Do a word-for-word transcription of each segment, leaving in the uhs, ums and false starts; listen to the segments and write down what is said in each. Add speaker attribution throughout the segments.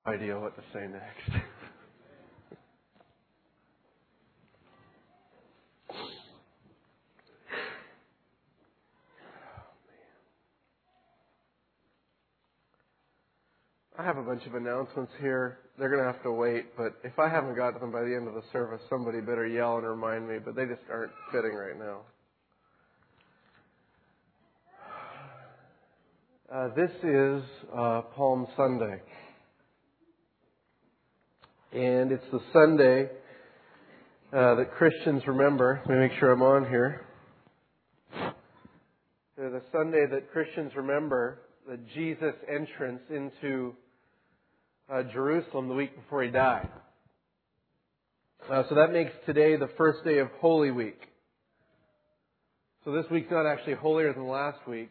Speaker 1: idea what to say next. I have a bunch of announcements here. They're going to have to wait, but if I haven't got to them by the end of the service, somebody better yell and remind me, but they just aren't fitting right now. Uh, this is uh, Palm Sunday. And it's the Sunday uh, that Christians remember. Let me make sure I'm on here. They're the Sunday that Christians remember the Jesus' entrance into uh, Jerusalem the week before He died. Uh, so that makes today the first day of Holy Week. So this week's not actually holier than last week.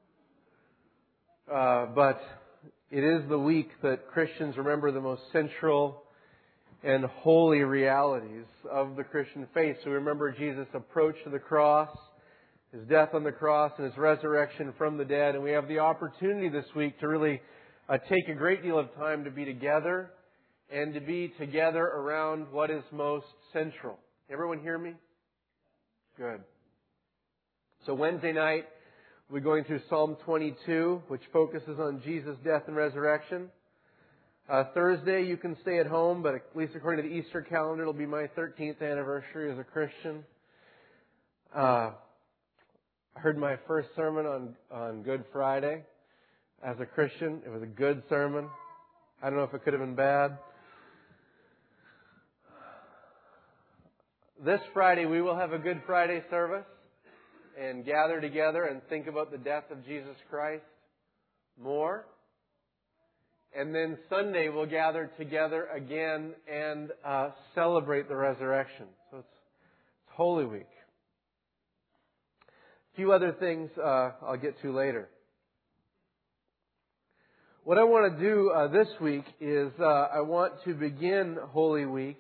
Speaker 1: Uh, but it is the week that Christians remember the most central and holy realities of the Christian faith. So we remember Jesus' approach to the cross, His death on the cross, and His resurrection from the dead. And we have the opportunity this week to really uh, take a great deal of time to be together and to be together around what is most central. Everyone hear me? Good. So Wednesday night, we're going through Psalm twenty-two, which focuses on Jesus' death and resurrection. Uh, Thursday, you can stay at home, but at least according to the Easter calendar, it'll be my thirteenth anniversary as a Christian. Uh, I heard my first sermon on, on Good Friday as a Christian. It was a good sermon. I don't know if it could have been bad. This Friday, we will have a Good Friday service and gather together and think about the death of Jesus Christ more. And then Sunday we'll gather together again and uh, celebrate the resurrection. So it's, it's Holy Week. A few other things uh, I'll get to later. What I want to do uh, this week is uh, I want to begin Holy Week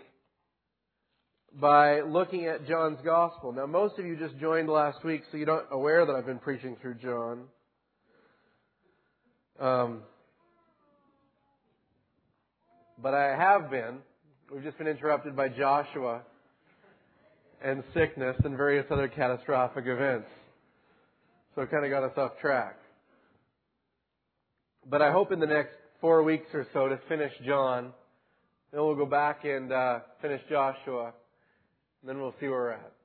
Speaker 1: by looking at John's Gospel. Now, most of you just joined last week, so you're not aware that I've been preaching through John. Um, but I have been. We've just been interrupted by Joshua and sickness and various other catastrophic events. So it kind of got us off track. But I hope in the next four weeks or so to finish John. Then we'll go back and uh, finish Joshua. And then we'll see where we're at.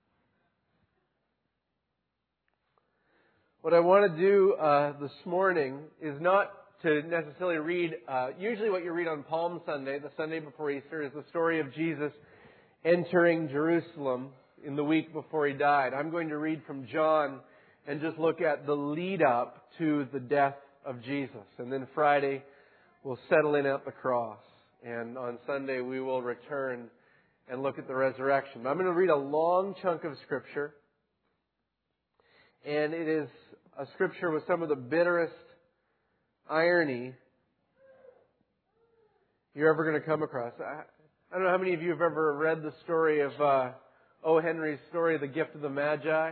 Speaker 1: What I want to do uh, this morning is not to necessarily read, uh, usually what you read on Palm Sunday, the Sunday before Easter, is the story of Jesus entering Jerusalem in the week before He died. I'm going to read from John and just look at the lead up to the death of Jesus. And then Friday, we'll settle in at the cross. And on Sunday, we will return and look at the resurrection. But I'm going to read a long chunk of Scripture. And it is a Scripture with some of the bitterest irony you're ever going to come across. I, I don't know how many of you have ever read the story of uh, O. Henry's story, The Gift of the Magi.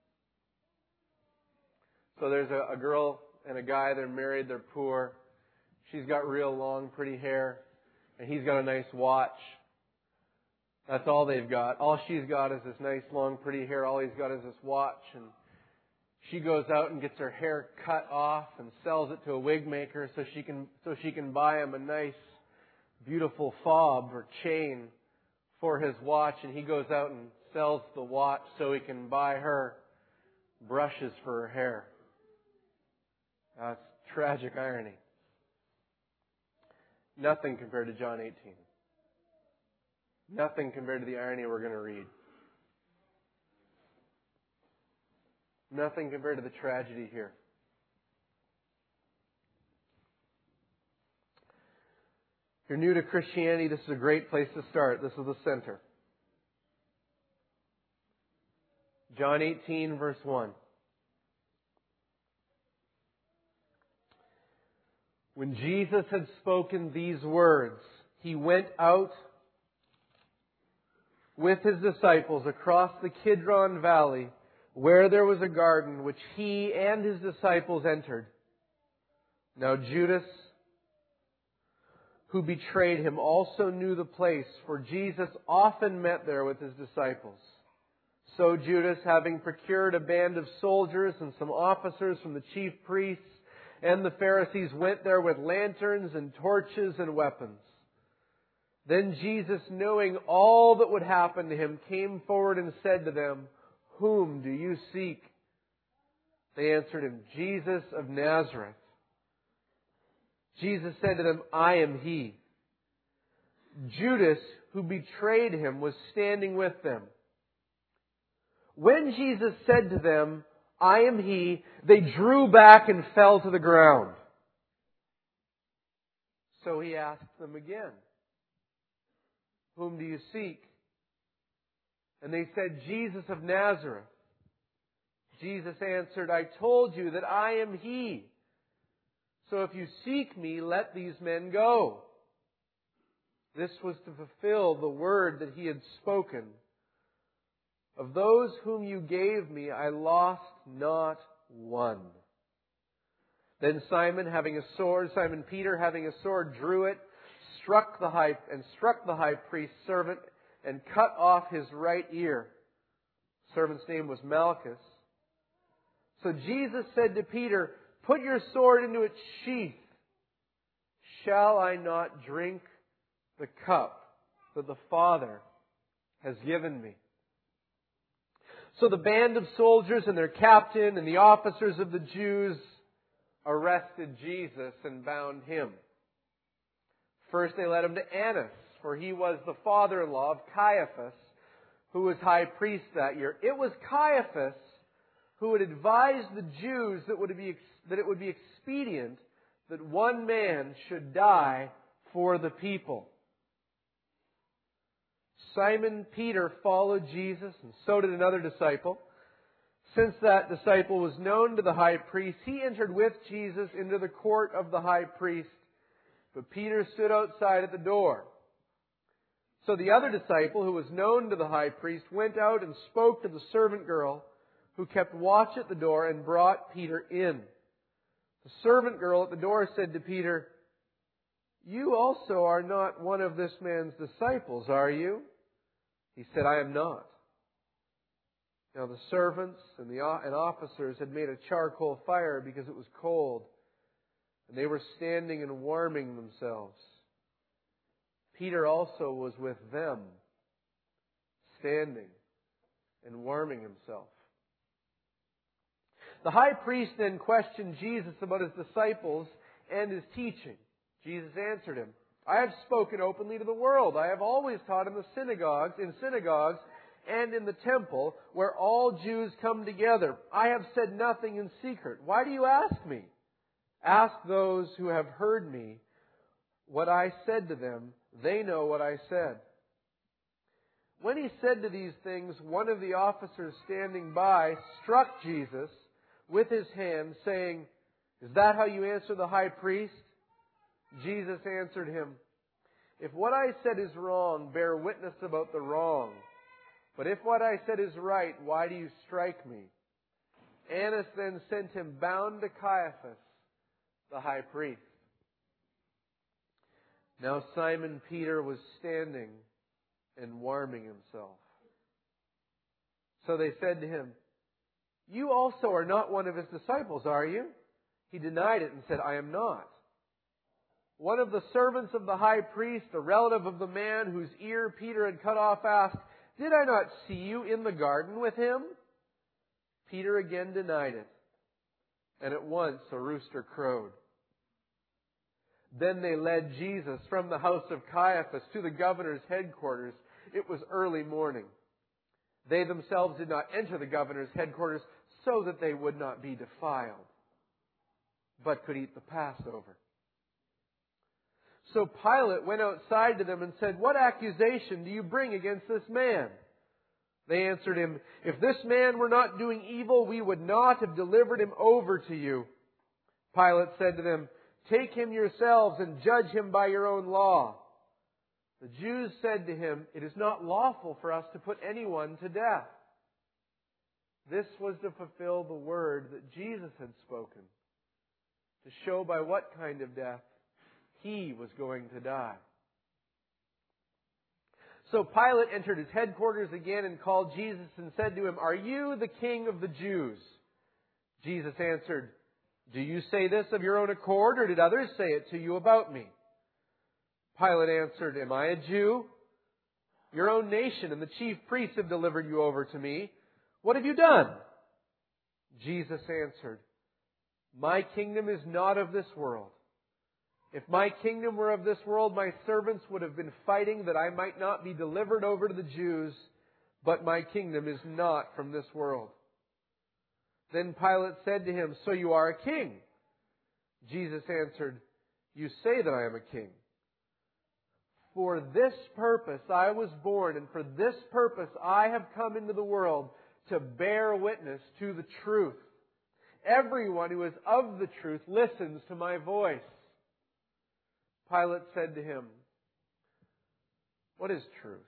Speaker 1: So there's a, a girl and a guy, they're married, they're poor. She's got real long, pretty hair. And he's got a nice watch. That's all they've got. All she's got is this nice, long, pretty hair. All he's got is this watch. And she goes out and gets her hair cut off and sells it to a wig maker so she can so she can buy him a nice, beautiful fob or chain for his watch. And he goes out and sells the watch so he can buy her brushes for her hair. That's tragic irony. Nothing compared to John eighteen. Nothing compared to the irony we're going to read. Nothing compared to the tragedy here. If you're new to Christianity, this is a great place to start. This is the center. John eighteen, verse one. When Jesus had spoken these words, He went out with His disciples across the Kidron Valley, where there was a garden which He and His disciples entered. Now Judas, who betrayed him, also knew the place, for Jesus often met there with his disciples. So Judas, having procured a band of soldiers and some officers from the chief priests and the Pharisees, went there with lanterns and torches and weapons. Then Jesus, knowing all that would happen to him, came forward and said to them, "Whom do you seek?" They answered him, "Jesus of Nazareth." Jesus said to them, "I am He." Judas, who betrayed him, was standing with them. When Jesus said to them, "I am He," they drew back and fell to the ground. So He asked them again, "Whom do you seek?" And they said, "Jesus of Nazareth." Jesus answered, "I told you that I am He. So if you seek Me, let these men go." This was to fulfill the word that He had spoken. "Of those whom you gave Me, I lost not one." Then Simon, having a sword, Simon Peter, having a sword, drew it, struck the high and struck the high priest's servant, and cut off his right ear. The servant's name was Malchus. So Jesus said to Peter, "Put your sword into its sheath. Shall I not drink the cup that the Father has given Me?" So the band of soldiers and their captain and the officers of the Jews arrested Jesus and bound Him. First they led Him to Annas, for he was the father-in-law of Caiaphas, who was high priest that year. It was Caiaphas who had advised the Jews that, would be, that it would be expedient that one man should die for the people. Simon Peter followed Jesus, and so did another disciple. Since that disciple was known to the high priest, he entered with Jesus into the court of the high priest, but Peter stood outside at the door. So the other disciple, who was known to the high priest, went out and spoke to the servant girl who kept watch at the door and brought Peter in. The servant girl at the door said to Peter, "You also are not one of this man's disciples, are you?" He said, "I am not." Now the servants and the and officers had made a charcoal fire because it was cold, and they were standing and warming themselves. Peter also was with them, standing and warming himself. The high priest then questioned Jesus about His disciples and His teaching. Jesus answered him, "I have spoken openly to the world. I have always taught in the synagogues, in synagogues and in the temple, where all Jews come together. I have said nothing in secret. Why do you ask me? Ask those who have heard me what I said to them. They know what I said." When He said to these things, one of the officers standing by struck Jesus with his hand, saying, "Is that how you answer the high priest?" Jesus answered him, "If what I said is wrong, bear witness about the wrong. But if what I said is right, why do you strike me?" Annas then sent him bound to Caiaphas, the high priest. Now Simon Peter was standing and warming himself. So they said to him, "You also are not one of his disciples, are you?" He denied it and said, "I am not." One of the servants of the high priest, a relative of the man whose ear Peter had cut off, asked, "Did I not see you in the garden with him?" Peter again denied it, and at once a rooster crowed. Then they led Jesus from the house of Caiaphas to the governor's headquarters. It was early morning. They themselves did not enter the governor's headquarters so that they would not be defiled, but could eat the Passover. So Pilate went outside to them and said, "What accusation do you bring against this man?" They answered him, "If this man were not doing evil, we would not have delivered him over to you." Pilate said to them, "Take him yourselves and judge him by your own law." The Jews said to him, "It is not lawful for us to put anyone to death." This was to fulfill the word that Jesus had spoken, to show by what kind of death He was going to die. So Pilate entered his headquarters again and called Jesus and said to him, "Are you the king of the Jews?" Jesus answered, "Do you say this of your own accord, or did others say it to you about me?" Pilate answered, "Am I a Jew? Your own nation and the chief priests have delivered you over to me. What have you done?" Jesus answered, "My kingdom is not of this world. If my kingdom were of this world, my servants would have been fighting that I might not be delivered over to the Jews, but my kingdom is not from this world." Then Pilate said to him, "So you are a king?" Jesus answered, "You say that I am a king. For this purpose I was born, and for this purpose I have come into the world, to bear witness to the truth. Everyone who is of the truth listens to my voice." Pilate said to him, "What is truth?"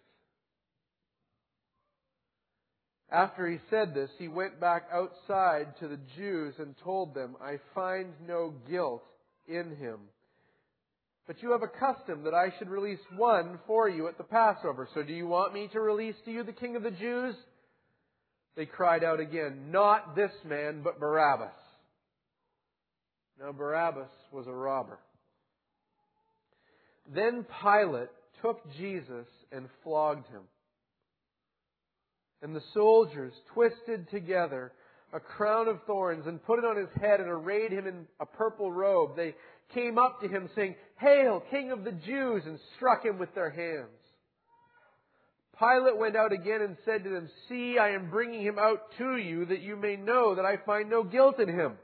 Speaker 1: After he said this, he went back outside to the Jews and told them, "I find no guilt in him. But you have a custom that I should release one for you at the Passover. So do you want me to release to you the King of the Jews?" They cried out again, "Not this man, but Barabbas." Now Barabbas was a robber. Then Pilate took Jesus and flogged him. And the soldiers twisted together a crown of thorns and put it on his head and arrayed him in a purple robe. They came up to him saying, "Hail, King of the Jews!" and struck him with their hands. Pilate went out again and said to them, "See, I am bringing him out to you that you may know that I find no guilt in him."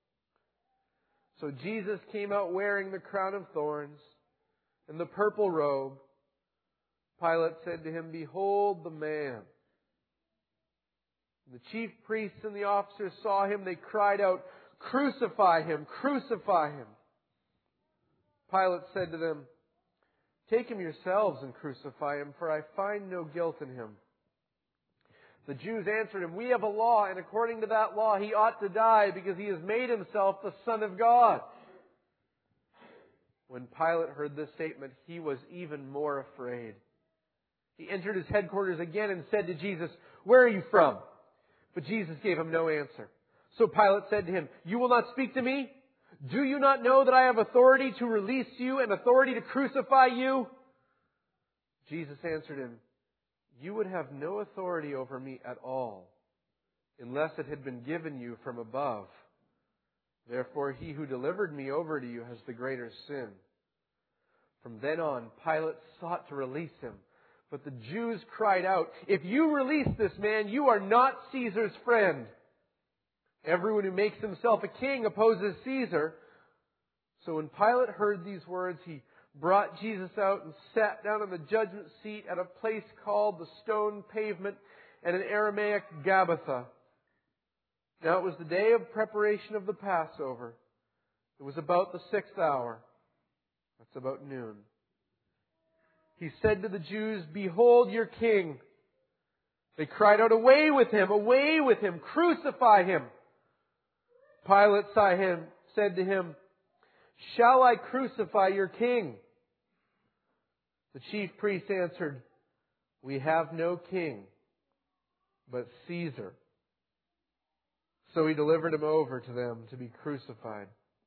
Speaker 1: So Jesus came out wearing the crown of thorns and the purple robe. Pilate said to him, "Behold the man." The chief priests and the officers saw him. They cried out, "Crucify him! Crucify him!" Pilate said to them, "Take him yourselves and crucify him, for I find no guilt in him." The Jews answered him, "We have a law, and according to that law he ought to die because he has made himself the Son of God." When Pilate heard this statement, he was even more afraid. He entered his headquarters again and said to Jesus, "Where are you from?" But Jesus gave him no answer. So Pilate said to him, "You will not speak to me? Do you not know that I have authority to release you and authority to crucify you?" Jesus answered him, "You would have no authority over me at all, unless it had been given you from above. Therefore he who delivered me over to you has the greater sin." From then on, Pilate sought to release him. But the Jews cried out, "If you release this man, you are not Caesar's friend. Everyone who makes himself a king opposes Caesar." So when Pilate heard these words, he brought Jesus out and sat down on the judgment seat at a place called the Stone Pavement, and in Aramaic, Gabbatha. Now it was the day of preparation of the Passover. It was about the sixth hour. That's about noon. He said to the Jews, "Behold your king." They cried out, "Away with him! Away with him! Crucify him!" Pilate saw him, said to him, "Shall I crucify your king?" The chief priests answered, "We have no king but Caesar." So he delivered him over to them to be crucified.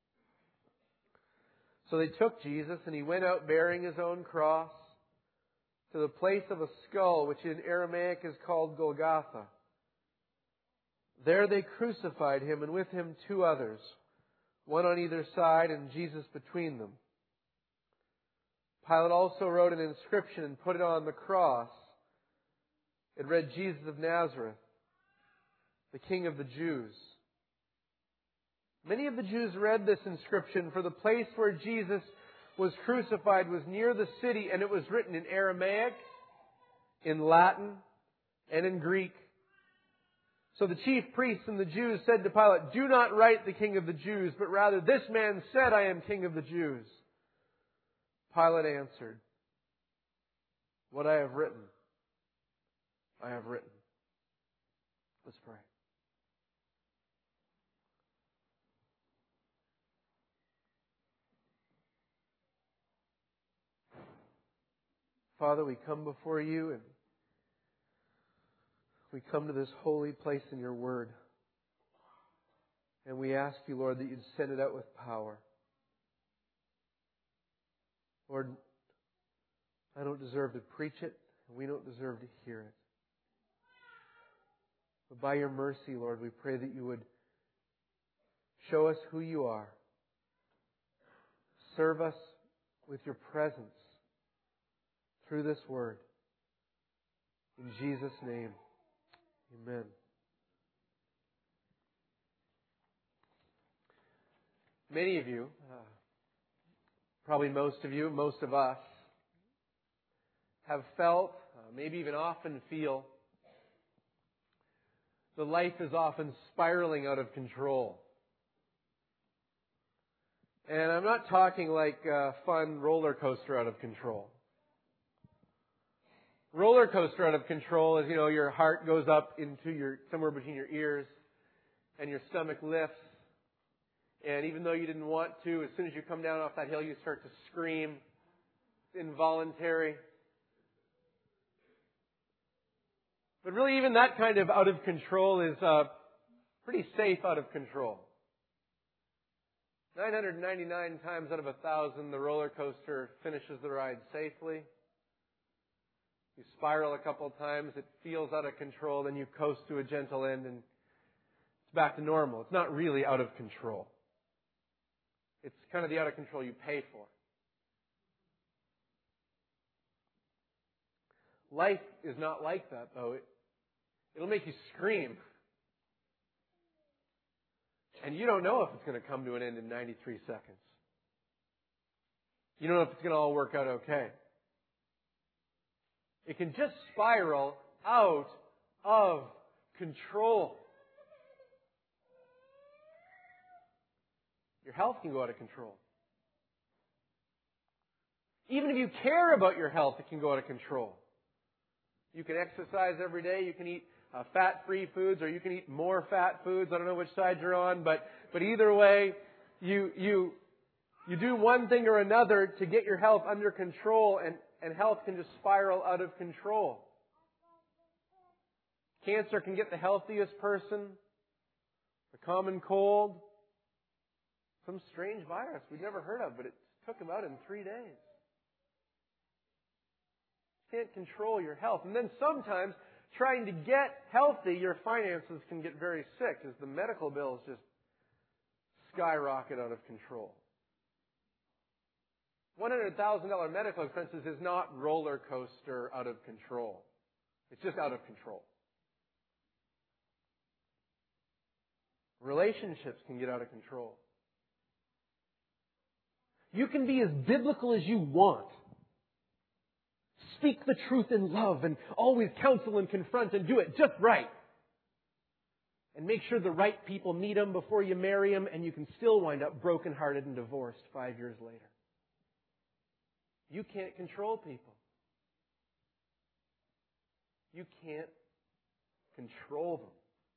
Speaker 1: So they took Jesus, and he went out bearing his own cross to the place of a skull, which in Aramaic is called Golgotha. There they crucified him, and with him two others, one on either side and Jesus between them. Pilate also wrote an inscription and put it on the cross. It read, "Jesus of Nazareth, the King of the Jews." Many of the Jews read this inscription, for the place where Jesus was crucified was near the city, and it was written in Aramaic, in Latin, and in Greek. So the chief priests and the Jews said to Pilate, "Do not write the King of the Jews, but rather, this man said, 'I am King of the Jews.'" Pilate answered, "What I have written, I have written." Let's pray. Father, we come before you and we come to this holy place in your word. And we ask you, Lord, that you'd send it out with power. Lord, I don't deserve to preach it, and we don't deserve to hear it. But by your mercy, Lord, we pray that you would show us who you are. Serve us with your presence through this word. In Jesus' name, amen. Many of you, uh, probably most of you, most of us, have felt, uh, maybe even often feel, that life is often spiraling out of control. And I'm not talking like a fun roller coaster out of control. Roller coaster out of control is, you know, your heart goes up into your, somewhere between your ears, and your stomach lifts. And even though you didn't want to, as soon as you come down off that hill, you start to scream. It's involuntary. But really, even that kind of out of control is uh, pretty safe out of control. nine hundred ninety-nine times out of a thousand, the roller coaster finishes the ride safely. You spiral a couple of times, it feels out of control, then you coast to a gentle end, and it's back to normal. It's not really out of control. It's kind of the out of control you pay for. Life is not like that, though. It, it'll make you scream. And you don't know if it's going to come to an end in ninety-three seconds. You don't know if it's going to all work out okay. It can just spiral out of control. Your health can go out of control. Even if you care about your health, it can go out of control. You can exercise every day. You can eat uh, fat-free foods, or you can eat more fat foods. I don't know which side you're on, but but either way, you you you do one thing or another to get your health under control, and, and health can just spiral out of control. Cancer can get the healthiest person. The common cold. Some strange virus we've never heard of, but it took him out in three days. You can't control your health. And then sometimes, trying to get healthy, your finances can get very sick as the medical bills just skyrocket out of control. one hundred thousand dollars medical expenses is not roller coaster out of control. It's just out of control. Relationships can get out of control. You can be as biblical as you want. Speak the truth in love and always counsel and confront and do it just right. And make sure the right people meet them before you marry them, and you can still wind up brokenhearted and divorced five years later. You can't control people. You can't control them.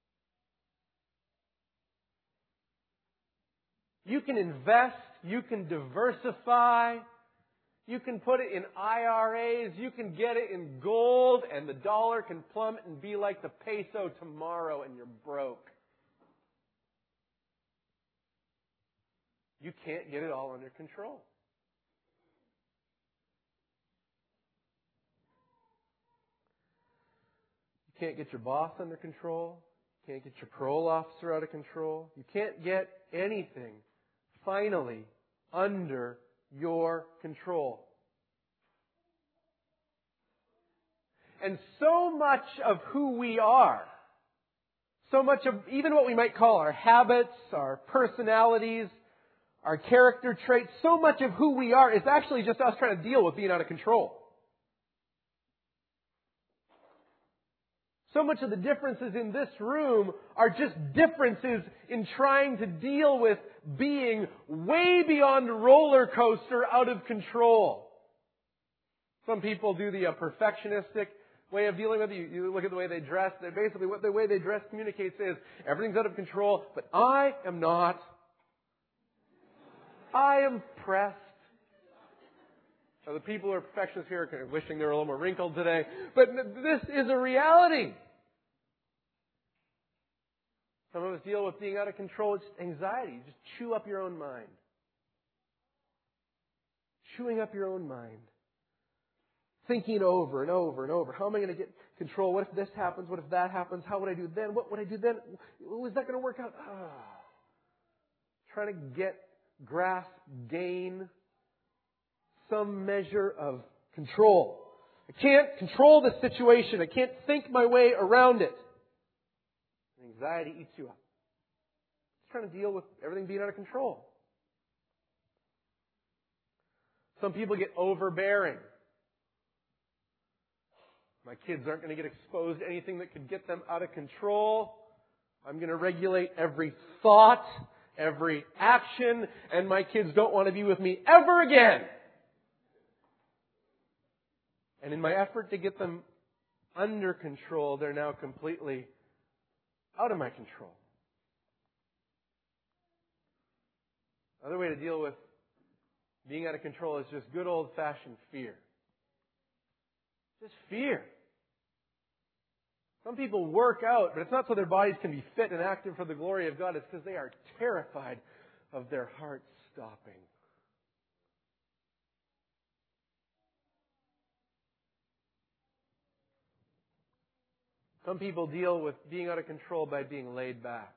Speaker 1: You can invest, you can diversify, you can put it in I R As, you can get it in gold, and the dollar can plummet and be like the peso tomorrow, and you're broke. You can't get it all under control. You can't get your boss under control. You can't get your parole officer out of control. You can't get anything finally under your control. And so much of who we are, so much of even what we might call our habits, our personalities, our character traits, so much of who we are is actually just us trying to deal with being out of control. So much of the differences in this room are just differences in trying to deal with being way beyond roller coaster out of control. Some people do the uh, perfectionistic way of dealing with it. You, you look at the way they dress. They basically, what the way they dress communicates is everything's out of control, but I am not. I am pressed. Now, the people who are perfectionists here are kind of wishing they were a little more wrinkled today, but this is a reality. Some of us deal with being out of control. It's anxiety. You just chew up your own mind. Chewing up your own mind. Thinking over and over and over. How am I going to get control? What if this happens? What if that happens? How would I do then? What would I do then? Is that going to work out? Oh. Trying to get, grasp, gain some measure of control. I can't control the situation. I can't think my way around it. Anxiety eats you up. It's trying to deal with everything being out of control. Some people get overbearing. My kids aren't going to get exposed to anything that could get them out of control. I'm going to regulate every thought, every action, and my kids don't want to be with me ever again. And in my effort to get them under control, they're now completely out of my control. Another way to deal with being out of control is just good old-fashioned fear. Just fear. Some people work out, but it's not so their bodies can be fit and active for the glory of God. It's because they are terrified of their hearts stopping. Some people deal with being out of control by being laid back.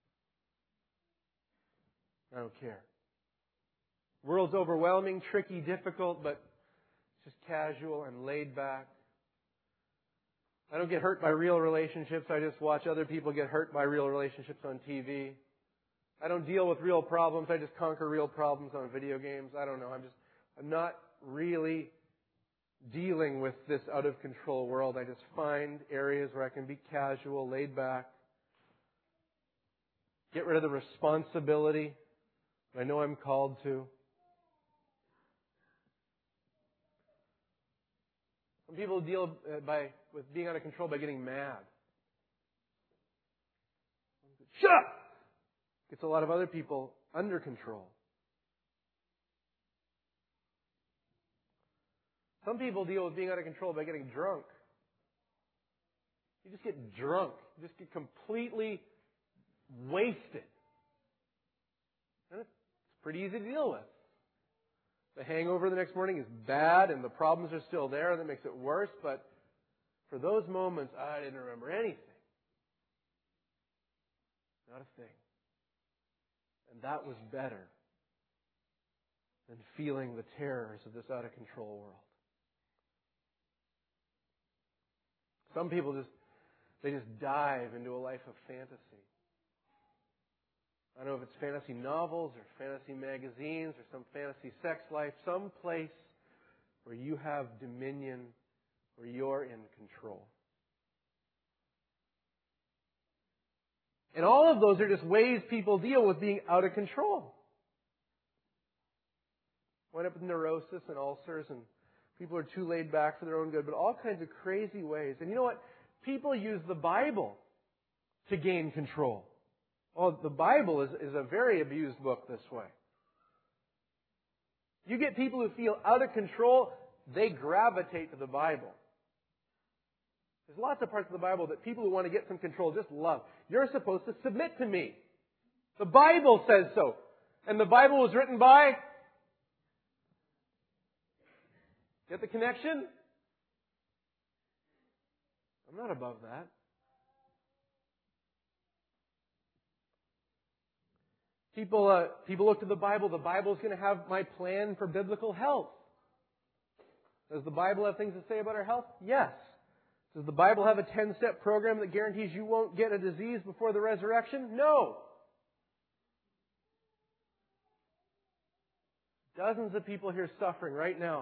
Speaker 1: I don't care. World's overwhelming, tricky, difficult, but just casual and laid back. I don't get hurt by real relationships. I just watch other people get hurt by real relationships on T V. I don't deal with real problems. I just conquer real problems on video games. I don't know. I'm just, I'm not really dealing with this out of control world. I just find areas where I can be casual, laid back. Get rid of the responsibility that I know I'm called to. Some people deal by with being out of control by getting mad. Shut up! Gets a lot of other people under control. Some people deal with being out of control by getting drunk. You just get drunk. You just get completely wasted. And it's pretty easy to deal with. The hangover the next morning is bad and the problems are still there and that makes it worse, but for those moments, I didn't remember anything. Not a thing. And that was better than feeling the terrors of this out of control world. Some people just, they just dive into a life of fantasy. I don't know if it's fantasy novels or fantasy magazines or some fantasy sex life, some place where you have dominion, where you're in control. And all of those are just ways people deal with being out of control. Wind up with neurosis and ulcers, and people are too laid back for their own good, but all kinds of crazy ways. And you know what? People use the Bible to gain control. Well, the Bible is, is a very abused book this way. You get people who feel out of control, they gravitate to the Bible. There's lots of parts of the Bible that people who want to get some control just love. You're supposed to submit to me. The Bible says so. And the Bible was written by... Get the connection? I'm not above that. People, uh, people look to the Bible. The Bible is going to have my plan for biblical health. Does the Bible have things to say about our health? Yes. Does the Bible have a ten-step program that guarantees you won't get a disease before the resurrection? No. Dozens of people here suffering right now,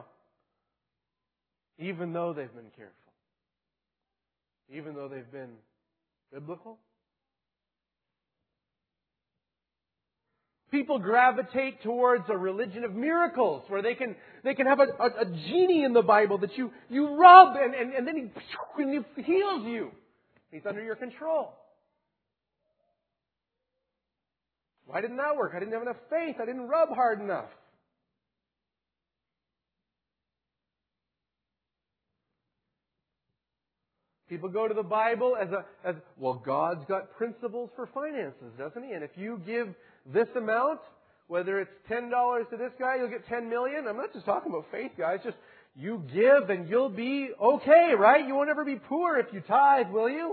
Speaker 1: even though they've been careful. Even though they've been biblical. People gravitate towards a religion of miracles where they can they can have a, a, a genie in the Bible that you, you rub and, and, and then he, and he heals you. He's under your control. Why didn't that work? I didn't have enough faith. I didn't rub hard enough. People go to the Bible as a, as, well, God's got principles for finances, doesn't He? And if you give this amount, whether it's ten dollars to this guy, you'll get ten million. I'm not just talking about faith, guys. Just you give and you'll be okay, right? You won't ever be poor if you tithe, will you?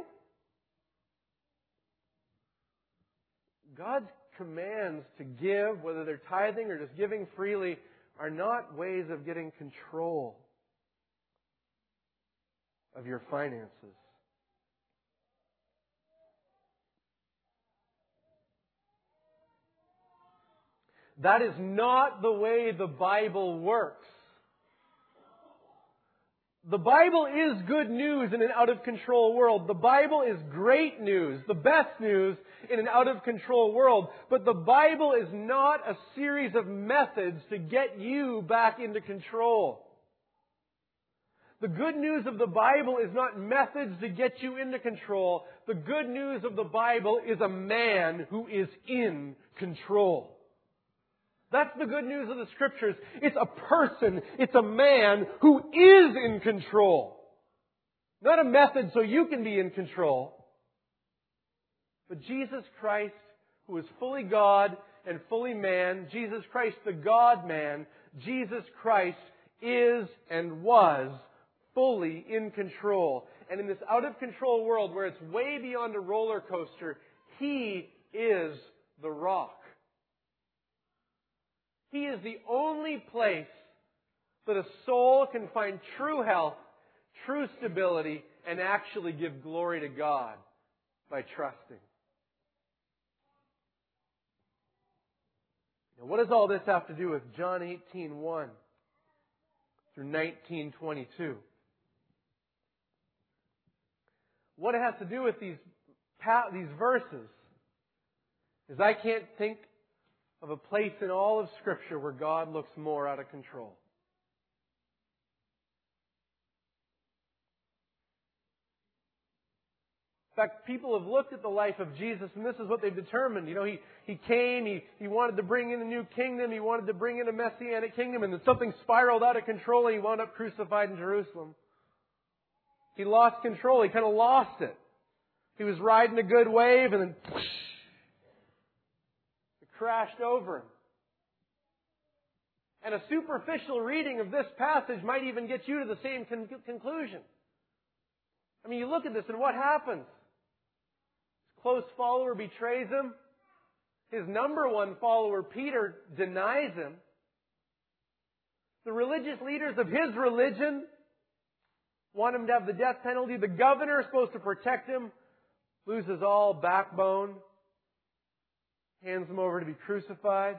Speaker 1: God's commands to give, whether they're tithing or just giving freely, are not ways of getting control of your finances. That is not the way the Bible works. The Bible is good news in an out-of-control world. The Bible is great news, the best news in an out-of-control world. But the Bible is not a series of methods to get you back into control. The good news of the Bible is not methods to get you into control. The good news of the Bible is a man who is in control. That's the good news of the Scriptures. It's a person, it's a man who is in control. Not a method so you can be in control. But Jesus Christ, who is fully God and fully man, Jesus Christ the God-man, Jesus Christ is and was fully in control. And in this out-of-control world where it's way beyond a roller coaster, He is the rock. He is the only place that a soul can find true health, true stability, and actually give glory to God by trusting. Now, what does all this have to do with John eighteen one through nineteen twenty-two? What it has to do with these, these verses is I can't think of a place in all of Scripture where God looks more out of control. In fact, people have looked at the life of Jesus and this is what they've determined. You know, He, he came, he, he wanted to bring in a new kingdom, He wanted to bring in a messianic kingdom, and then something spiraled out of control and He wound up crucified in Jerusalem. He lost control. He kind of lost it. He was riding a good wave and then whoosh, it crashed over him. And a superficial reading of this passage might even get you to the same con- conclusion. I mean, you look at this and what happens? His close follower betrays Him. His number one follower, Peter, denies Him. The religious leaders of his religion want Him to have the death penalty. The governor is supposed to protect Him, loses all backbone, hands Him over to be crucified.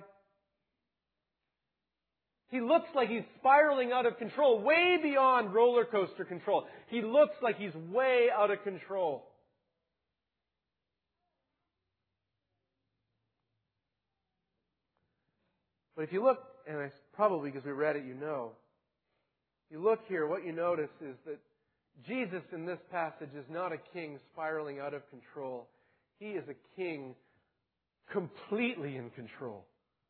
Speaker 1: He looks like he's spiraling out of control, way beyond roller coaster control. He looks like he's way out of control. But if you look, and it's probably because we read it, you know, you look here, what you notice is that Jesus in this passage is not a king spiraling out of control. He is a king completely in control.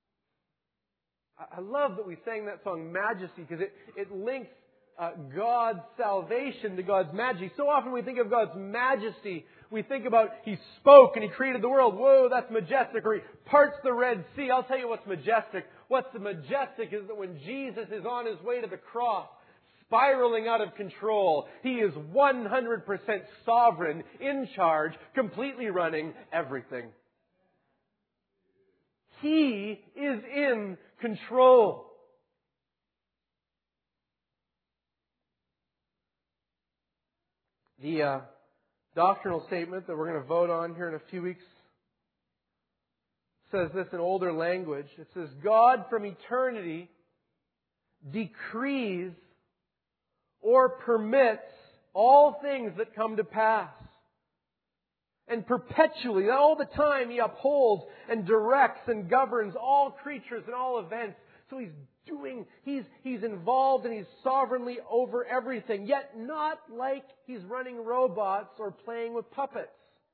Speaker 1: I love that we sang that song, Majesty, because it, it links uh, God's salvation to God's majesty. So often we think of God's majesty, we think about He spoke and He created the world. Whoa, that's majestic. Or He parts the Red Sea. I'll tell you what's majestic. What's the majestic is that when Jesus is on His way to the cross, spiraling out of control, He is one hundred percent sovereign, in charge, completely running everything. He is in control. The uh, doctrinal statement that we're going to vote on here in a few weeks says this in older language. It says, God from eternity decrees or permits all things that come to pass. And perpetually, all the time, He upholds and directs and governs all creatures and all events. So He's doing, He's, He's involved and He's sovereignly over everything. Yet not like He's running robots or playing with puppets.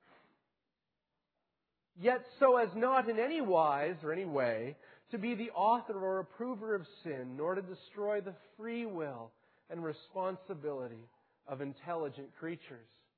Speaker 1: Yet so as not in any wise or any way to be the author or approver of sin, nor to destroy the free will and responsibility of intelligent creatures.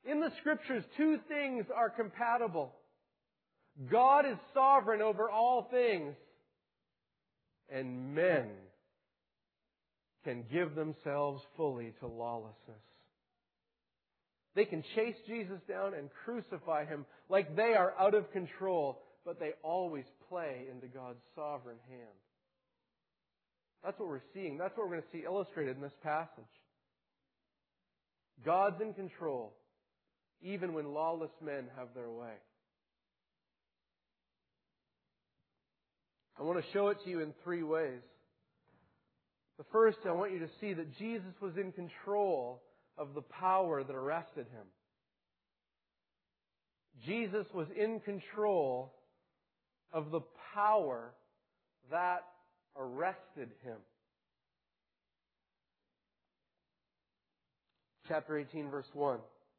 Speaker 1: In the Scriptures, two things are compatible. God is sovereign over all things, and men can give themselves fully to lawlessness. They can chase Jesus down and crucify Him like they are out of control, but they always play into God's sovereign hand. That's what we're seeing. That's what we're going to see illustrated in this passage. God's in control, even when lawless men have their way. I want to show it to you in three ways. The first, I want you to see that Jesus was in control of the power that arrested Him. Jesus was in control of the power that arrested Him. Chapter eighteen, verse one.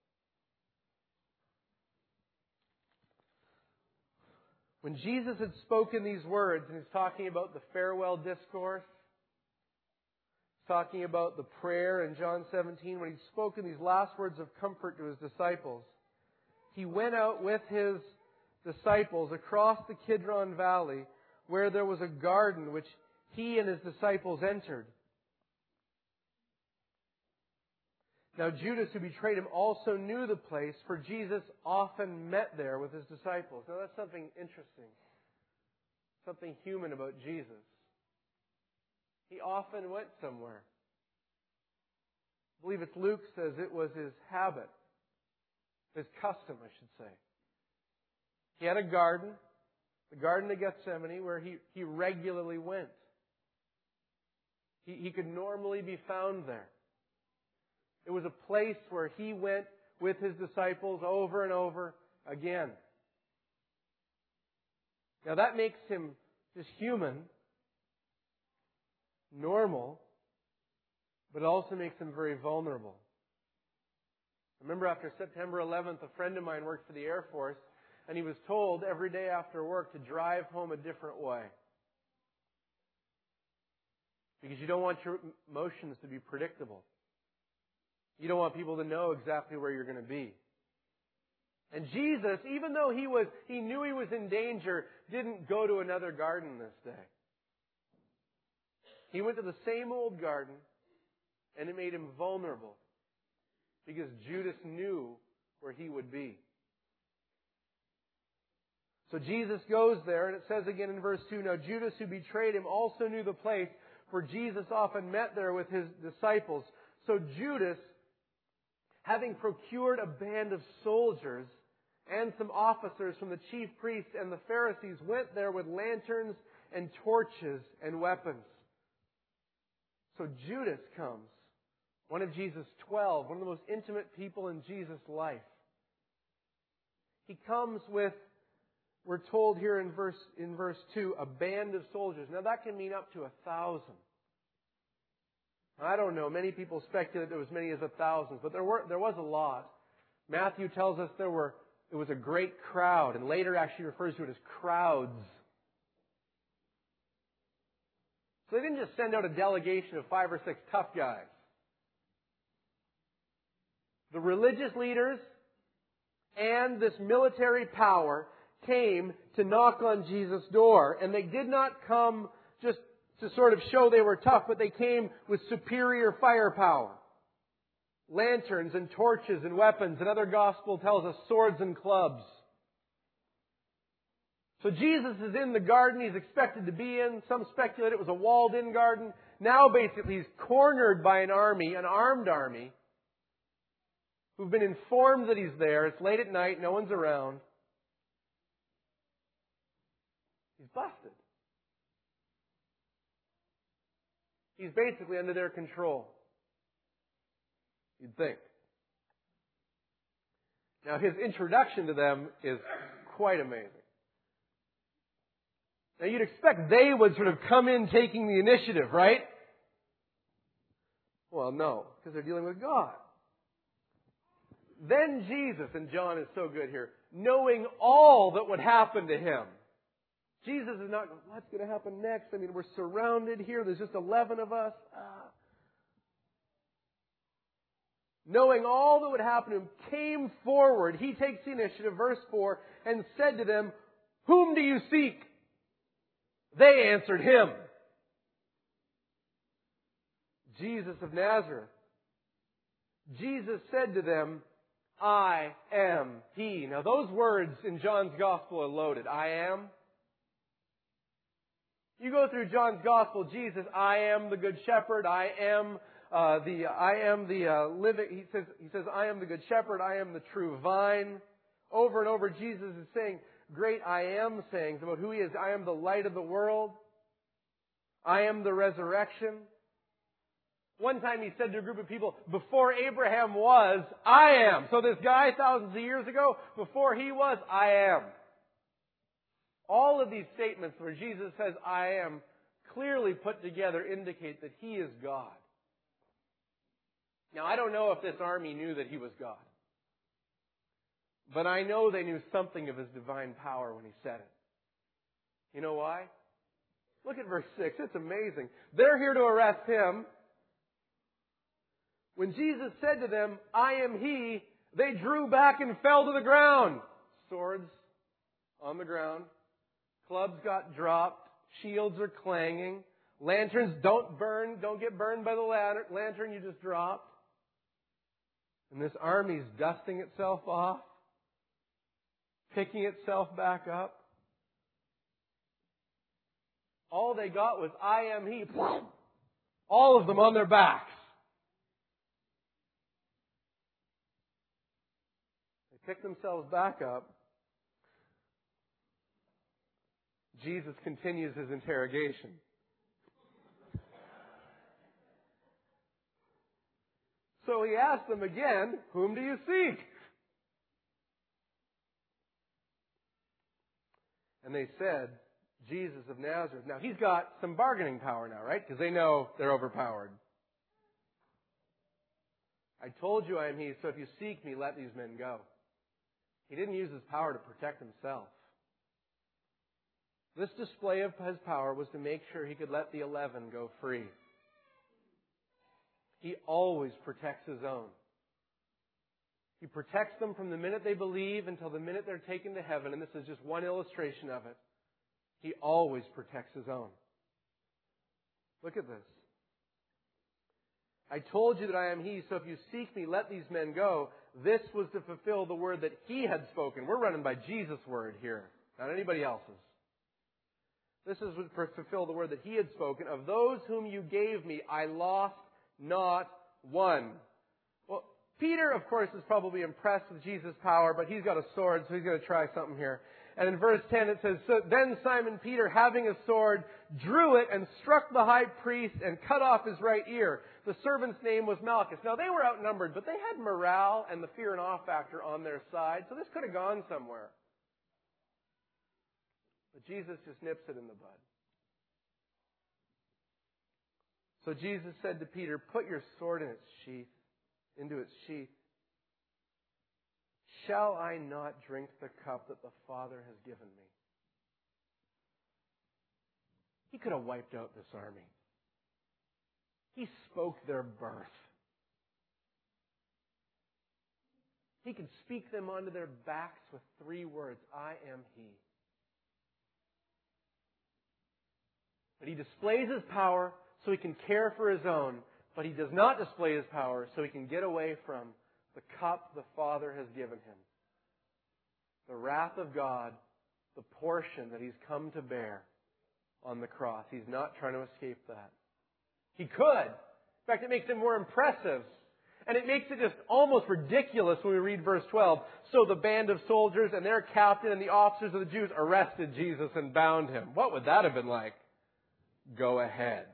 Speaker 1: When Jesus had spoken these words, and He's talking about the farewell discourse, talking about the prayer in John seventeen, when He'd spoken these last words of comfort to His disciples, He went out with His disciples across the Kidron Valley, where there was a garden which He and His disciples entered. Now Judas, who betrayed Him, also knew the place, for Jesus often met there with His disciples. Now that's something interesting, something human about Jesus. He often went somewhere. I believe it's Luke says it was His habit, His custom, I should say. He had a garden, the Garden of Gethsemane, where He, he regularly went. He, he could normally be found there. It was a place where He went with His disciples over and over again. Now that makes Him just human, normal, but it also makes Him very vulnerable. I remember after September eleventh, a friend of mine worked for the Air Force, and he was told every day after work to drive home a different way. Because you don't want your emotions to be predictable. You don't want people to know exactly where you're going to be. And Jesus, even though he was, he knew he was in danger, didn't go to another garden this day. He went to the same old garden, and it made Him vulnerable. Because Judas knew where he would be. So Jesus goes there, and it says again in verse two, Now Judas, who betrayed Him, also knew the place, for Jesus often met there with His disciples. So Judas, having procured a band of soldiers and some officers from the chief priests and the Pharisees, went there with lanterns and torches and weapons. So Judas comes, one of Jesus' twelve, one of the most intimate people in Jesus' life. He comes with, we're told here in verse, in verse two, a band of soldiers. Now that can mean up to a thousand. I don't know. Many people speculate there was as many as a thousand, but there were there was a lot. Matthew tells us there were it was a great crowd, and later actually refers to it as crowds. So they didn't just send out a delegation of five or six tough guys. The religious leaders and this military power came to knock on Jesus' door, and they did not come just to sort of show they were tough, but they came with superior firepower. Lanterns and torches and weapons. Another gospel tells us swords and clubs. So Jesus is in the garden He's expected to be in. Some speculate it was a walled-in garden. Now basically He's cornered by an army, an armed army, who've been informed that He's there. It's late at night, no one's around. He's busted. He's basically under their control. You'd think. Now His introduction to them is quite amazing. Now you'd expect they would sort of come in taking the initiative, right? Well, no, because they're dealing with God. Then Jesus, and John is so good here, knowing all that would happen to Him. Jesus is not, what's going to happen next? I mean, we're surrounded here. There's just eleven of us. Ah. knowing all that would happen to him, came forward. He takes the initiative, verse four, and said to them, "Whom do you seek?" They answered him, "Jesus of Nazareth." Jesus said to them, "I am He." Now those words in John's Gospel are loaded. I am. You go through John's Gospel, Jesus, "I am the Good Shepherd. I am uh, the I am the uh, living." He says, he says, "I am the Good Shepherd. I am the true vine." Over and over, Jesus is saying great "I am" sayings about who He is. I am the light of the world. I am the resurrection. One time He said to a group of people, "Before Abraham was, I am." So this guy thousands of years ago, before he was, I am. All of these statements where Jesus says, "I am," clearly put together indicate that He is God. Now, I don't know if this army knew that He was God. But I know they knew something of His divine power when He said it. You know why? Look at verse six. It's amazing. They're here to arrest Him. When Jesus said to them, "I am He," they drew back and fell to the ground. Swords on the ground. Clubs got dropped. Shields are clanging. Lanterns don't burn. Don't get burned by the lantern you just dropped. And this army's dusting itself off. Picking itself back up. All they got was, "I am He." All of them on their backs. They pick themselves back up. Jesus continues His interrogation. So He asked them again, "Whom do you seek?" And they said, "Jesus of Nazareth." Now, He's got some bargaining power now, right? Because they know they're overpowered. "I told you I am He, so if you seek Me, let these men go." He didn't use His power to protect Himself. This display of His power was to make sure He could let the eleven go free. He always protects His own. He protects them from the minute they believe until the minute they're taken to heaven. And this is just one illustration of it. He always protects His own. Look at this. "I told you that I am He, so if you seek Me, let these men go." This was to fulfill the word that He had spoken. We're running by Jesus' word here, not anybody else's. This is to fulfill the word that He had spoken. "Of those whom you gave Me, I lost not one." Well, Peter, of course, is probably impressed with Jesus' power, but he's got a sword, so he's going to try something here. And in verse ten it says, "So then Simon Peter, having a sword, drew it and struck the high priest and cut off his right ear. The servant's name was Malchus." Now, they were outnumbered, but they had morale and the fear and awe factor on their side, so this could have gone somewhere. But Jesus just nips it in the bud. So Jesus said to Peter, "Put your sword in its sheath, into its sheath. Shall I not drink the cup that the Father has given me?" He could have wiped out this army. He spoke their birth. He could speak them onto their backs with three words, "I am He." But He displays His power so He can care for His own. But He does not display His power so He can get away from the cup the Father has given Him. The wrath of God, the portion that He's come to bear on the cross. He's not trying to escape that. He could. In fact, it makes Him more impressive. And it makes it just almost ridiculous when we read verse twelve. "So the band of soldiers and their captain and the officers of the Jews arrested Jesus and bound Him." What would that have been like? Go ahead.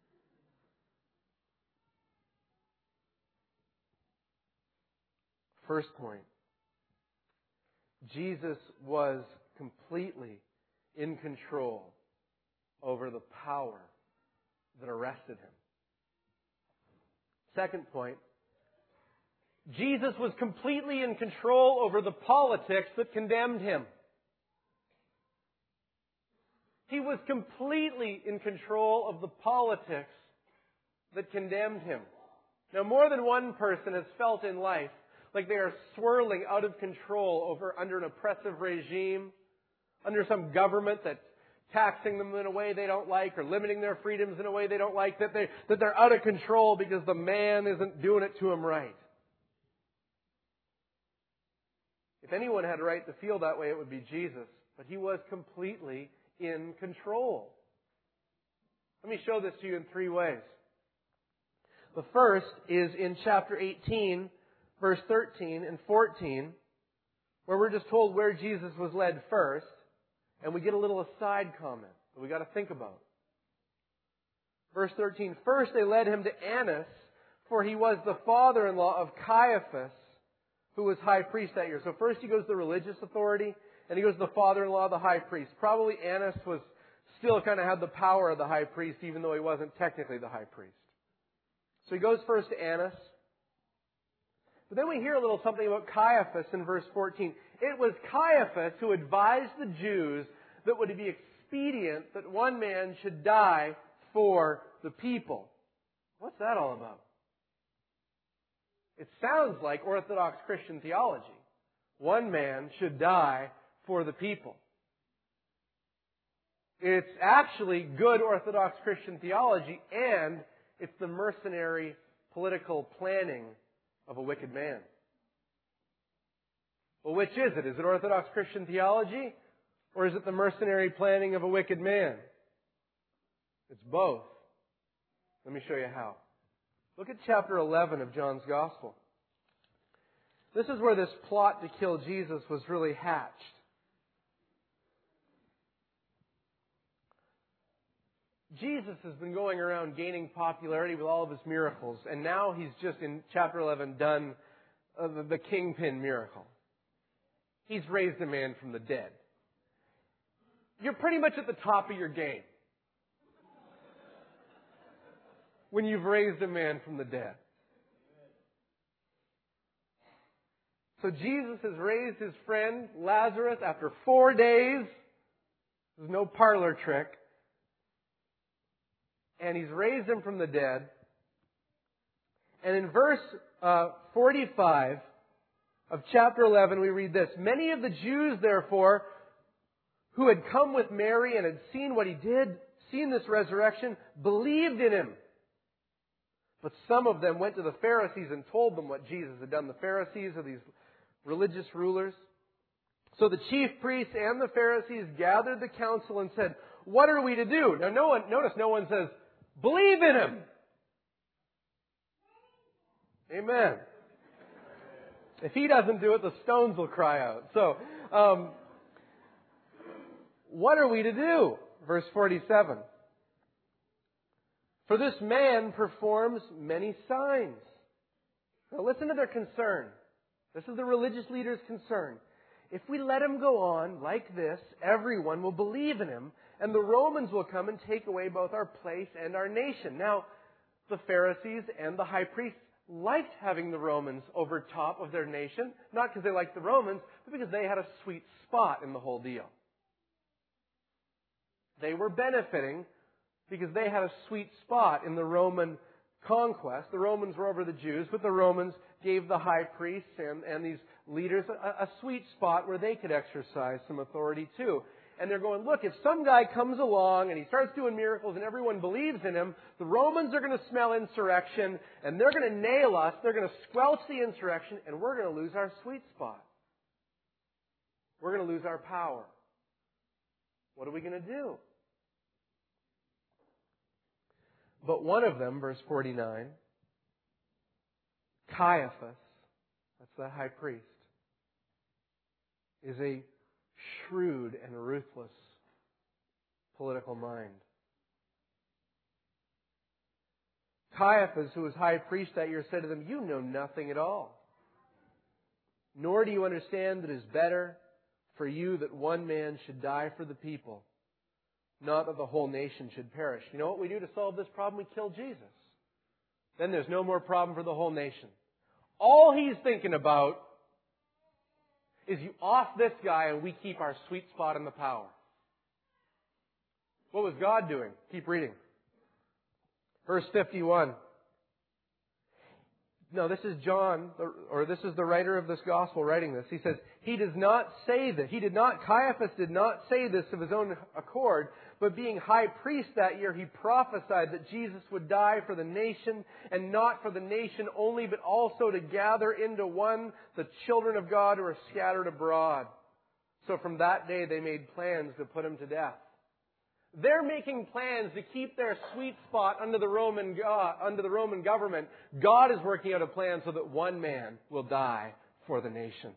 Speaker 1: First point. Jesus was completely in control over the power that arrested Him. Second point. Jesus was completely in control over the politics that condemned Him. He was completely in control of the politics that condemned Him. Now, more than one person has felt in life like they are swirling out of control over under an oppressive regime, under some government that's taxing them in a way they don't like or limiting their freedoms in a way they don't like, that, they, that they're out of control because the man isn't doing it to them right. If anyone had a right to feel that way, it would be Jesus. But he was completely in control. Let me show this to you in three ways. The first is in chapter eighteen, verse thirteen and fourteen, where we're just told where Jesus was led first, and we get a little aside comment that we got to think about. Verse thirteen, first they led him to Annas, for he was the father-in-law of Caiaphas, who was high priest that year. So first he goes to the religious authority, and he goes to the father-in-law of the high priest. Probably Annas was still kind of had the power of the high priest, even though he wasn't technically the high priest. So he goes first to Annas. But then we hear a little something about Caiaphas in verse fourteen. It was Caiaphas who advised the Jews that it would be expedient that one man should die for the people. What's that all about? It sounds like Orthodox Christian theology. One man should die for the people. It's actually good Orthodox Christian theology, and it's the mercenary political planning of a wicked man. Well, which is it? Is it Orthodox Christian theology, or is it the mercenary planning of a wicked man? It's both. Let me show you how. Look at chapter eleven of John's Gospel. This is where this plot to kill Jesus was really hatched. Jesus has been going around gaining popularity with all of his miracles, and now he's just in chapter eleven done uh, the, the kingpin miracle. He's raised a man from the dead. You're pretty much at the top of your game when you've raised a man from the dead. So Jesus has raised his friend Lazarus after four days. There's no parlor trick. And he's raised him from the dead. And in verse uh, forty-five of chapter eleven, we read this. Many of the Jews, therefore, who had come with Mary and had seen what he did, seen this resurrection, believed in him. But some of them went to the Pharisees and told them what Jesus had done. The Pharisees are these religious rulers. So the chief priests and the Pharisees gathered the council and said, what are we to do? Now no one, notice no one says, believe in him. Amen. If he doesn't do it, the stones will cry out. So, um, what are we to do? Verse forty-seven. For this man performs many signs. Now listen to their concern. This is the religious leaders' concern. If we let him go on like this, everyone will believe in him, and the Romans will come and take away both our place and our nation. Now, the Pharisees and the high priests liked having the Romans over top of their nation, not because they liked the Romans, but because they had a sweet spot in the whole deal. They were benefiting because they had a sweet spot in the Roman conquest. The Romans were over the Jews, but the Romans gave the high priests and, and these leaders a, a sweet spot where they could exercise some authority too. And they're going, look, if some guy comes along and he starts doing miracles and everyone believes in him, the Romans are going to smell insurrection and they're going to nail us, they're going to squelch the insurrection, and we're going to lose our sweet spot. We're going to lose our power. What are we going to do? But one of them, verse forty-nine, Caiaphas, that's the high priest, is a shrewd and ruthless political mind. Caiaphas, who was high priest that year, said to them, you know nothing at all. Nor do you understand that it is better for you that one man should die for the people, not that the whole nation should perish. You know what we do to solve this problem? We kill Jesus. Then there's no more problem for the whole nation. All he's thinking about is you off this guy and we keep our sweet spot in the power. What was God doing? Keep reading. Verse fifty-one. no, this is John, or this is the writer of this gospel writing this. He says, he does not say that. He did not, Caiaphas did not say this of his own accord, but being high priest that year, he prophesied that Jesus would die for the nation, and not for the nation only, but also to gather into one the children of God who are scattered abroad. So from that day they made plans to put him to death. They're making plans to keep their sweet spot under the Roman God, under the Roman government. God is working out a plan so that one man will die for the nation.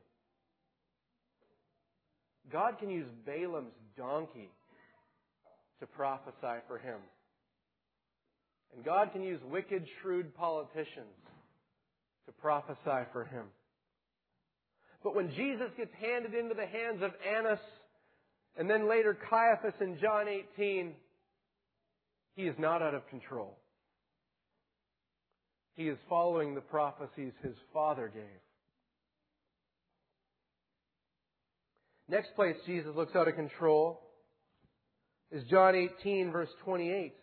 Speaker 1: God can use Balaam's donkey to prophesy for him. And God can use wicked, shrewd politicians to prophesy for him. But when Jesus gets handed into the hands of Annas, and then later Caiaphas in John eighteen, he is not out of control. He is following the prophecies his Father gave. Next place Jesus looks out of control is John eighteen, verse twenty-eight.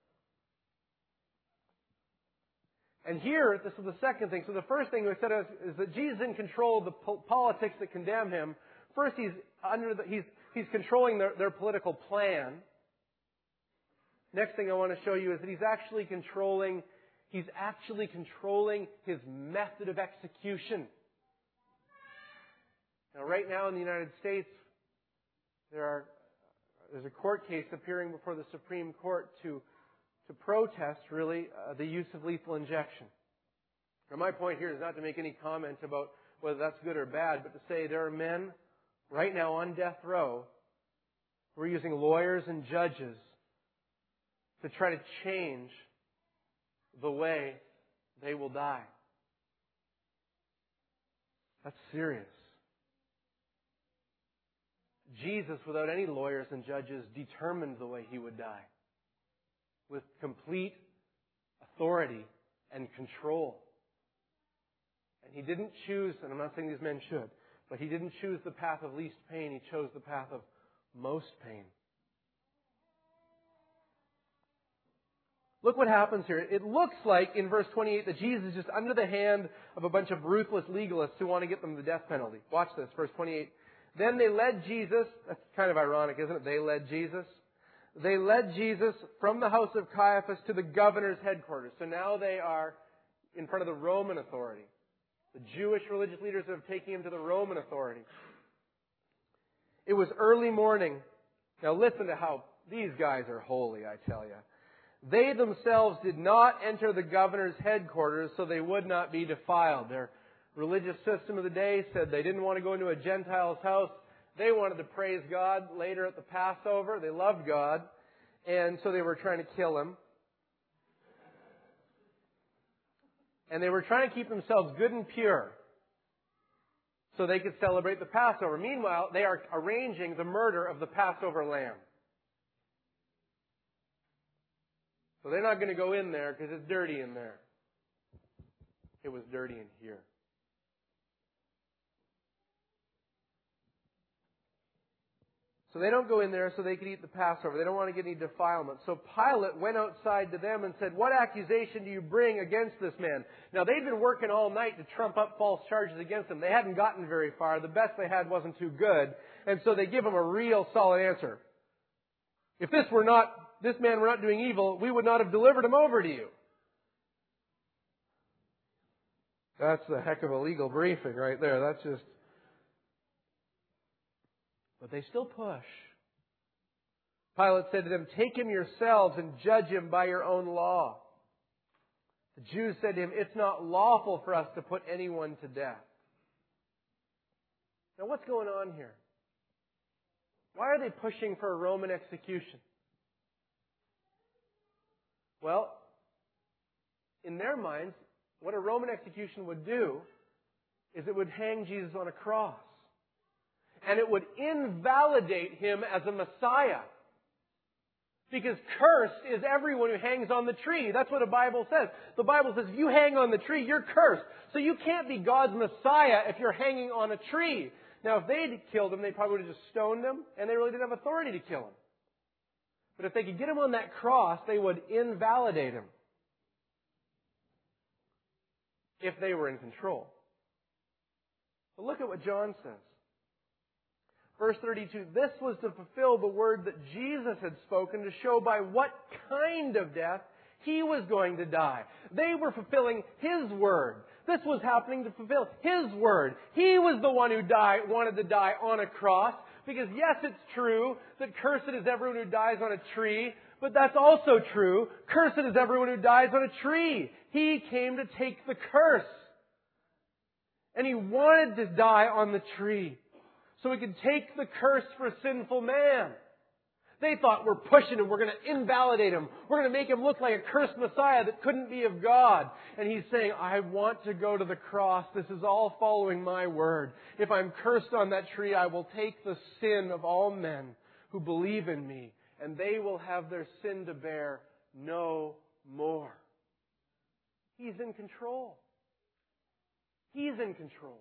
Speaker 1: And here, this is the second thing. So the first thing we said is, is that Jesus is in control of the po- politics that condemn him. First, he's under the, he's he's controlling their, their political plan. Next thing I want to show you is that he's actually controlling he's actually controlling his method of execution. Now, right now in the United States, there are there's a court case appearing before the Supreme Court to to protest, really, uh, the use of lethal injection. Now, my point here is not to make any comment about whether that's good or bad, but to say there are men right now on death row who are using lawyers and judges to try to change the way they will die. That's serious. Jesus, without any lawyers and judges, determined the way he would die, with complete authority and control. And he didn't choose, and I'm not saying these men should, but he didn't choose the path of least pain. He chose the path of most pain. Look what happens here. It looks like in verse twenty-eight that Jesus is just under the hand of a bunch of ruthless legalists who want to get them the death penalty. Watch this, verse twenty-eight. Then they led Jesus, that's kind of ironic, isn't it? They led Jesus. They led Jesus from the house of Caiaphas to the governor's headquarters. So now they are in front of the Roman authority. The Jewish religious leaders have taken him to the Roman authority. It was early morning. Now listen to how these guys are holy, I tell you. They themselves did not enter the governor's headquarters so they would not be defiled. Their religious system of the day said they didn't want to go into a Gentile's house. They wanted to praise God later at the Passover. They loved God. And so they were trying to kill him. And they were trying to keep themselves good and pure so they could celebrate the Passover. Meanwhile, they are arranging the murder of the Passover lamb. So they're not going to go in there because it's dirty in there. It was dirty in here. So they don't go in there so they can eat the Passover. They don't want to get any defilement. So Pilate went outside to them and said, "What accusation do you bring against this man?" Now they'd been working all night to trump up false charges against him. They hadn't gotten very far. The best they had wasn't too good. And so they give him a real solid answer. If this were not, this man were not doing evil, we would not have delivered him over to you. That's a heck of a legal briefing right there. That's just... But they still push. Pilate said to them, "Take him yourselves and judge him by your own law." The Jews said to him, "It's not lawful for us to put anyone to death." Now what's going on here? Why are they pushing for a Roman execution? Well, in their minds, what a Roman execution would do is it would hang Jesus on a cross. And it would invalidate him as a Messiah. Because cursed is everyone who hangs on the tree. That's what the Bible says. The Bible says if you hang on the tree, you're cursed. So you can't be God's Messiah if you're hanging on a tree. Now, if they'd killed him, they probably would have just stoned him, and they really didn't have authority to kill him. But if they could get him on that cross, they would invalidate him. if they were in control. But look at what John says. Verse thirty-two, this was to fulfill the word that Jesus had spoken to show by what kind of death He was going to die. They were fulfilling His word. This was happening to fulfill His word. He was the one who died, wanted to die on a cross. Because yes, it's true that cursed is everyone who dies on a tree. But that's also true. Cursed is everyone who dies on a tree. He came to take the curse. And He wanted to die on the tree so He could take the curse for sinful man. They thought, we're pushing Him, we're going to invalidate Him, we're going to make Him look like a cursed Messiah that couldn't be of God. And He's saying, I want to go to the cross. This is all following my word. If I'm cursed on that tree, I will take the sin of all men who believe in me, and they will have their sin to bear no more. He's in control. He's in control.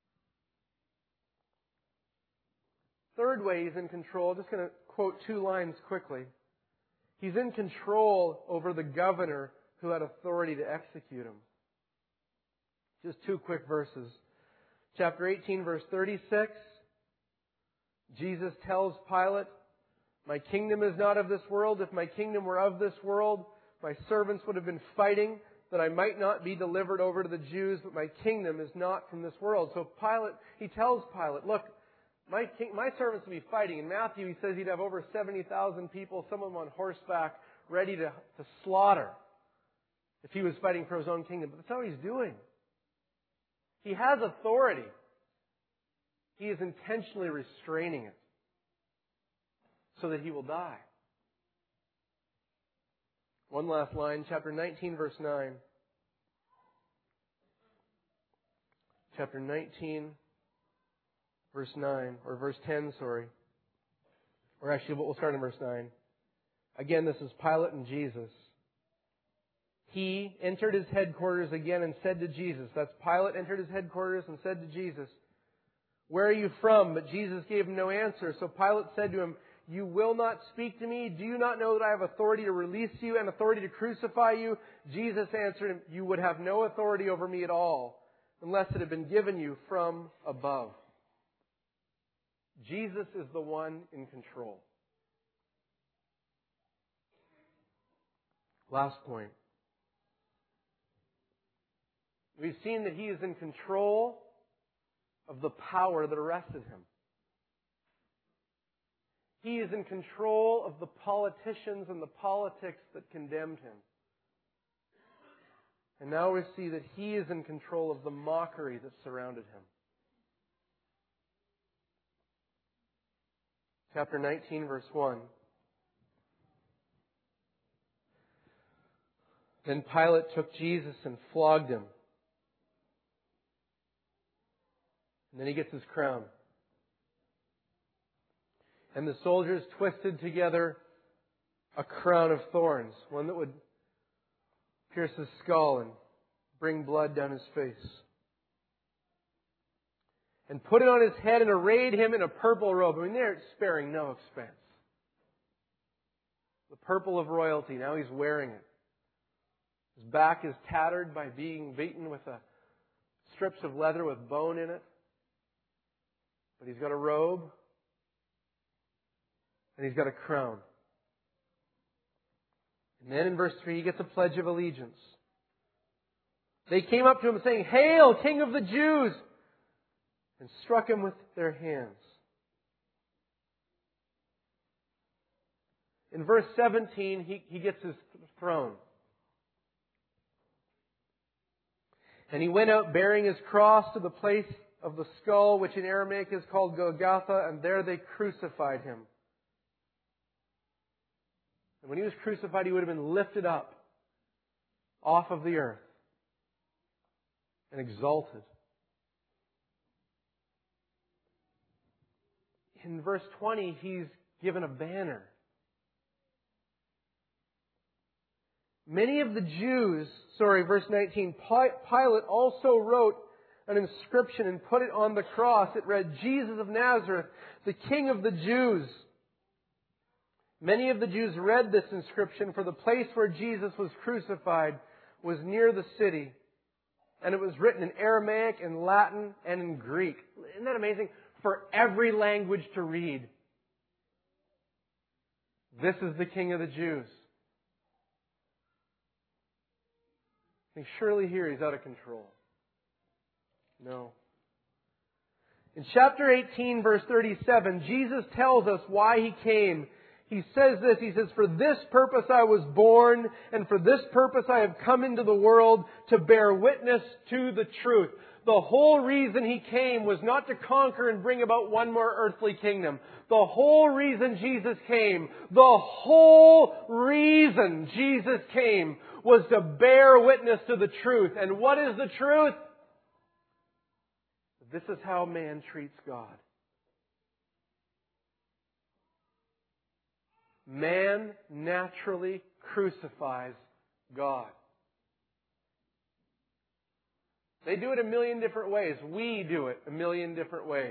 Speaker 1: Third way He's in control, just going to quote two lines quickly. He's in control over the governor who had authority to execute Him. Just two quick verses. Chapter eighteen, verse thirty-six. Jesus tells Pilate, my kingdom is not of this world. If my kingdom were of this world, my servants would have been fighting that I might not be delivered over to the Jews, but my kingdom is not from this world. So Pilate, he tells Pilate, look, My king, my servants will be fighting. In Matthew, he says he'd have over seventy thousand people, some of them on horseback, ready to, to slaughter if he was fighting for his own kingdom. But that's not what he's doing. He has authority. He is intentionally restraining it so that he will die. One last line, chapter nineteen, verse nine. Chapter nineteen, verse nine, or verse ten, sorry. Or actually, we'll start in verse nine. Again, this is Pilate and Jesus. He entered his headquarters again and said to Jesus, that's Pilate entered his headquarters and said to Jesus, where are you from? But Jesus gave him no answer. So Pilate said to him, you will not speak to me? Do you not know that I have authority to release you and authority to crucify you? Jesus answered him, you would have no authority over me at all unless it had been given you from above. Jesus is the one in control. Last point. We've seen that He is in control of the power that arrested Him. He is in control of the politicians and the politics that condemned Him. And now we see that He is in control of the mockery that surrounded Him. Chapter nineteen, verse one. Then Pilate took Jesus and flogged Him. And then He gets His crown. And the soldiers twisted together a crown of thorns, one that would pierce His skull and bring blood down His face. And put it on His head and arrayed Him in a purple robe. I mean, they're sparing no expense. The purple of royalty, now He's wearing it. His back is tattered by being beaten with a, strips of leather with bone in it. But He's got a robe. And He's got a crown. And then in verse three, He gets a pledge of allegiance. They came up to Him saying, Hail, King of the Jews! And struck Him with their hands. In verse seventeen, he, he gets His throne. And He went out bearing His cross to the place of the skull, which in Aramaic is called Golgotha, and there they crucified Him. And when He was crucified, He would have been lifted up off of the earth and exalted. In verse twenty, He's given a banner. Many of the Jews, sorry, verse nineteen, Pilate also wrote an inscription and put it on the cross. It read, Jesus of Nazareth, the King of the Jews. Many of the Jews read this inscription, for the place where Jesus was crucified was near the city. And it was written in Aramaic, in Latin, and in Greek. Isn't that amazing? For every language to read. This is the King of the Jews. And surely here He's out of control. No. In chapter eighteen, verse thirty-seven, Jesus tells us why He came. He says this, He says, "For this purpose I was born, and for this purpose I have come into the world, to bear witness to the truth." The whole reason He came was not to conquer and bring about one more earthly kingdom. The whole reason Jesus came, the whole reason Jesus came was to bear witness to the truth. And what is the truth? This is how man treats God. Man naturally crucifies God. They do it a million different ways. We do it a million different ways.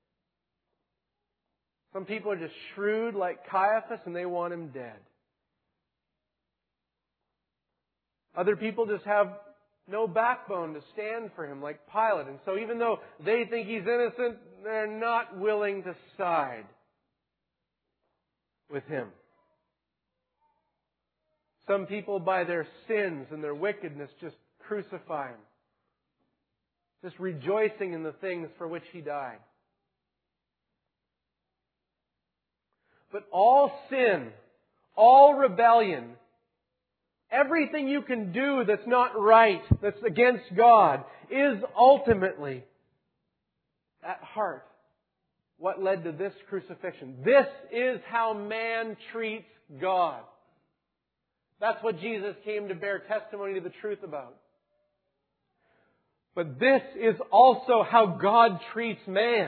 Speaker 1: Some people are just shrewd like Caiaphas and they want Him dead. Other people just have no backbone to stand for Him like Pilate. And so even though they think He's innocent, they're not willing to side with Him. Some people, by their sins and their wickedness, just crucify Him. Just rejoicing in the things for which He died. But all sin, all rebellion, everything you can do that's not right, that's against God, is ultimately, at heart, what led to this crucifixion. This is how man treats God. That's what Jesus came to bear testimony to the truth about. But this is also how God treats man.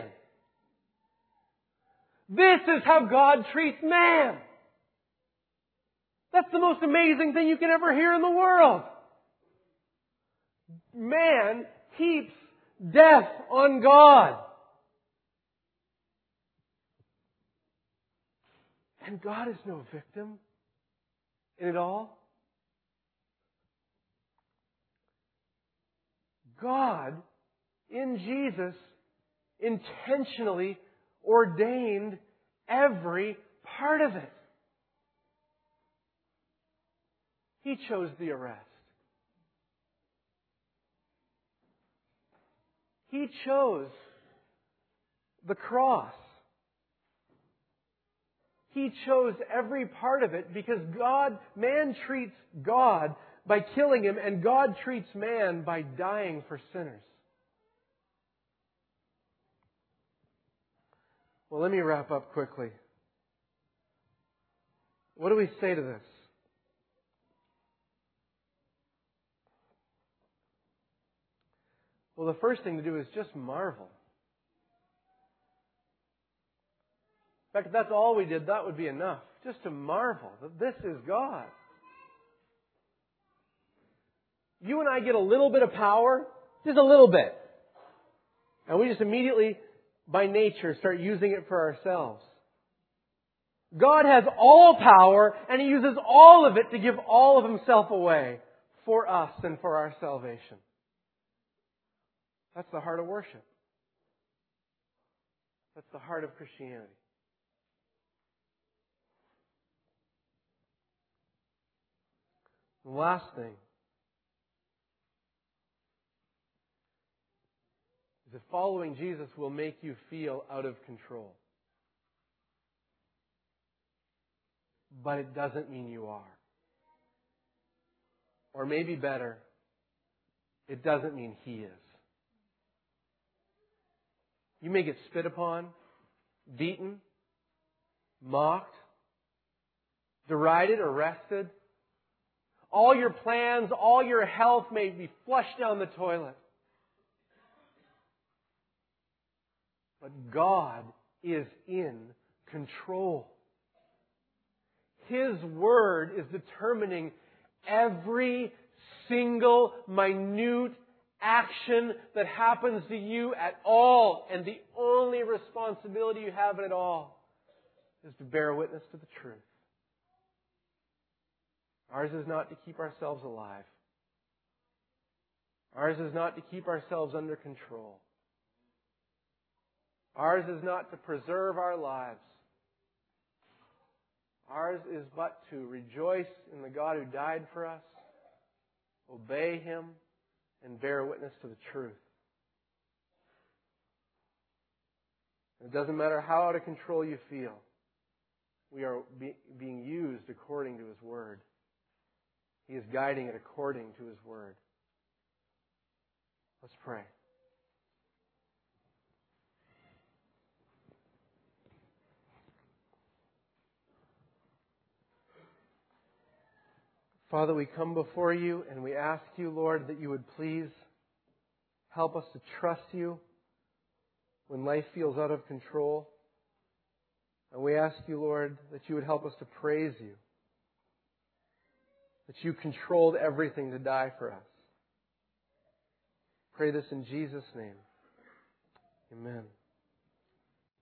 Speaker 1: This is how God treats man. That's the most amazing thing you can ever hear in the world. Man heaps death on God. And God is no victim in it all. God, in Jesus, intentionally ordained every part of it. He chose the arrest. He chose the cross. He chose every part of it because God, man treats God by killing Him, and God treats man by dying for sinners. Well, let me wrap up quickly. What do we say to this? Well, the first thing to do is just marvel. In fact, if that's all we did, that would be enough. Just to marvel that this is God. You and I get a little bit of power, just a little bit. And we just immediately, by nature, start using it for ourselves. God has all power, and He uses all of it to give all of Himself away for us and for our salvation. That's the heart of worship. That's the heart of Christianity. The last thing is that following Jesus will make you feel out of control. But it doesn't mean you are. Or maybe better, it doesn't mean He is. You may get spit upon, beaten, mocked, derided, arrested. All your plans, all your health may be flushed down the toilet. But God is in control. His Word is determining every single minute action that happens to you at all. And the only responsibility you have in it all is to bear witness to the truth. Ours is not to keep ourselves alive. Ours is not to keep ourselves under control. Ours is not to preserve our lives. Ours is but to rejoice in the God who died for us, obey Him, and bear witness to the truth. It doesn't matter how out of control you feel. We are be, being used according to His Word. He is guiding it according to His Word. Let's pray. Father, we come before You and we ask You, Lord, that You would please help us to trust You when life feels out of control. And we ask You, Lord, that You would help us to praise You, that You controlled everything to die for us. Pray this in Jesus' name. Amen.